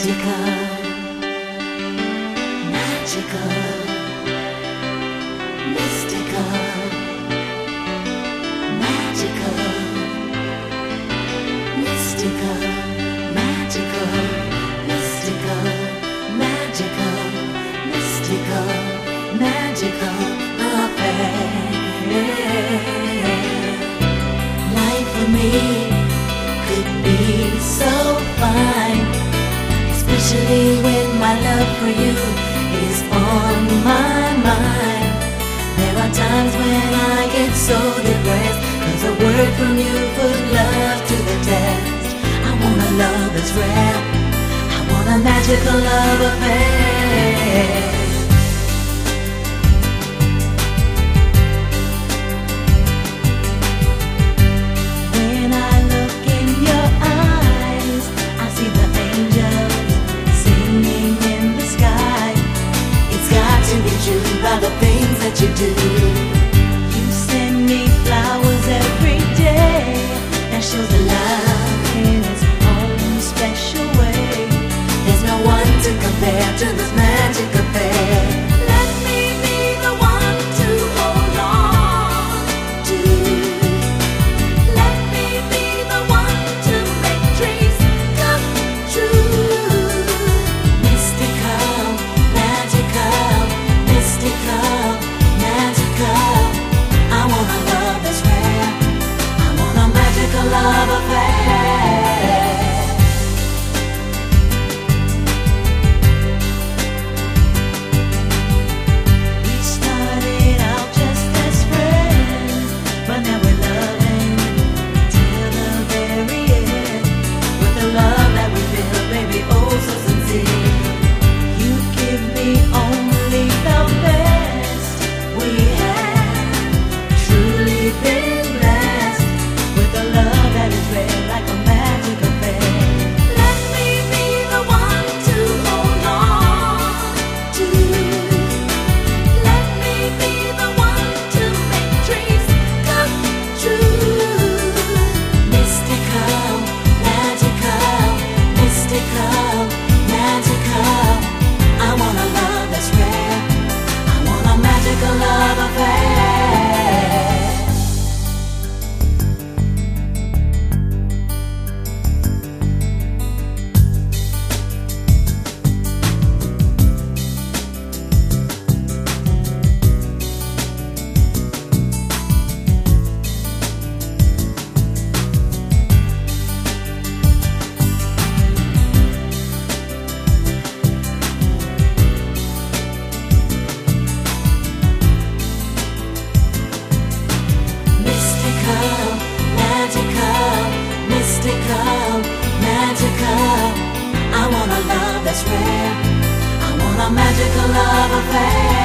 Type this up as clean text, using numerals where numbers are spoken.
magical affair. Life for me could be so fine, especially when my love for you is on my mind. There are times when I get so depressed, 'cause a word from you put love to the test. I want a love that's rare, I want a magical love affair. By the things that you do, you send me flowers every day. That shows the love in its own special way. There's no one to compare to this magic affair. Let me be the one to hold on to. Let me be the one to make dreams come true. Mystical, magical, mystical, magical. I want a love that's rare, I want a magical love affair. We started out just as friends, but now we're loving till the very end. With the love that we feel, baby, oh so sincere. You give me only the best. We have truly been blessed with a love that is rare, like a magic affair. Let me be the one to hold on to. Let me be the one to make dreams come true. Mystical, magical, mystical, magical. I want a love that's rare, I want a magical love affair. Mystical, magical. I want a love that's rare, I want a magical love affair.